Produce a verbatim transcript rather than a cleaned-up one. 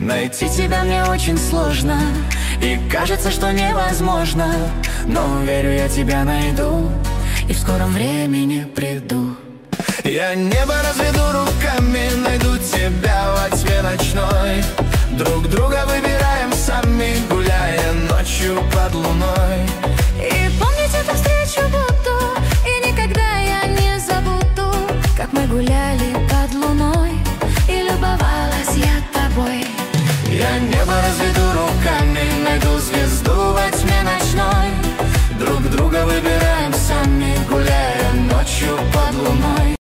Найти тебя мне очень сложно, и кажется, что невозможно. Но верю, я тебя найду, и в скором времени приду. Я небо разведу руками, найду тебя во тьме ночной. Друг друга выбираем сами, гуляя ночью под луной.